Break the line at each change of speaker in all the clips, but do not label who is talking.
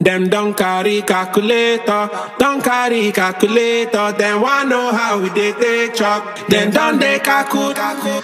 Them don't carry calculator, Them wanna know how we dey take chop. Them don't dey calculate.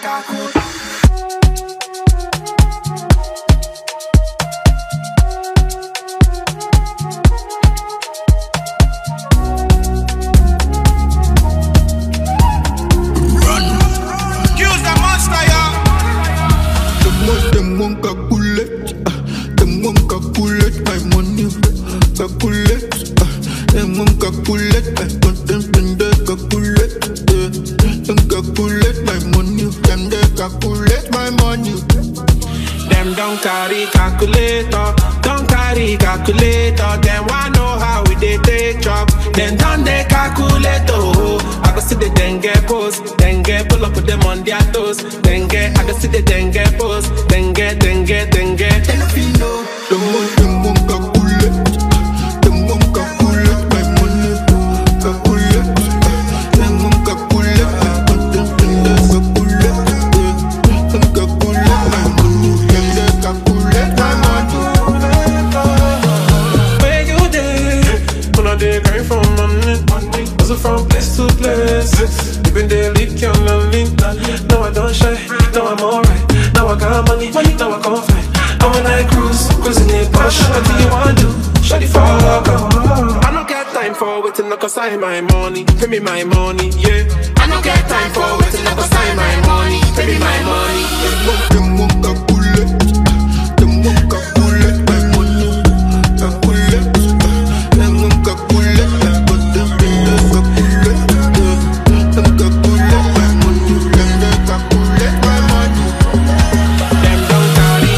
Them won't calculate, them won't calculate my money. Calculate, them won't calculate my content, they calculate, them calculate my money, them they calculate my money.
Them don't carry calculator, Them wanna know how we dey take chop. Them don't dey calculate, oh. I go see the dengue pose, pull up with them on their toes. I go see the dengue pose, dengue.
Then if you know, them won't calculate, them won't calculate my money. Calculate, them won't calculate my content, they calculate, them calculate my money, they calculate my money.
Where you dey? When I dey grind for money, hustle from place to place. Even they lick your lonely. Now I don't shy, now I'm alright. Now I got money, now I can't fight. And when I cruising in Porsche, what do you want to do? Shawty fuck up. I don't get time for waiting, cause I my money. Pay me my money, yeah. I don't get time for waiting, cause I my money. Pay me my money, yeah.
Them won't calculate, them won't calculate my money. Calculate, them won't calculate my content, they calculate, them calculate my money, them they calculate my money.
Them don't carry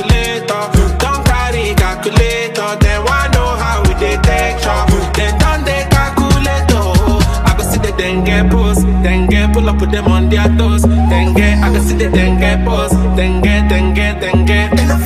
calculator, Them wanna know how we dey take chop. Them don't dey calculate, oh. I go see the dengue pose, pull up with them on their toes. I go see the dengue pose, dengue.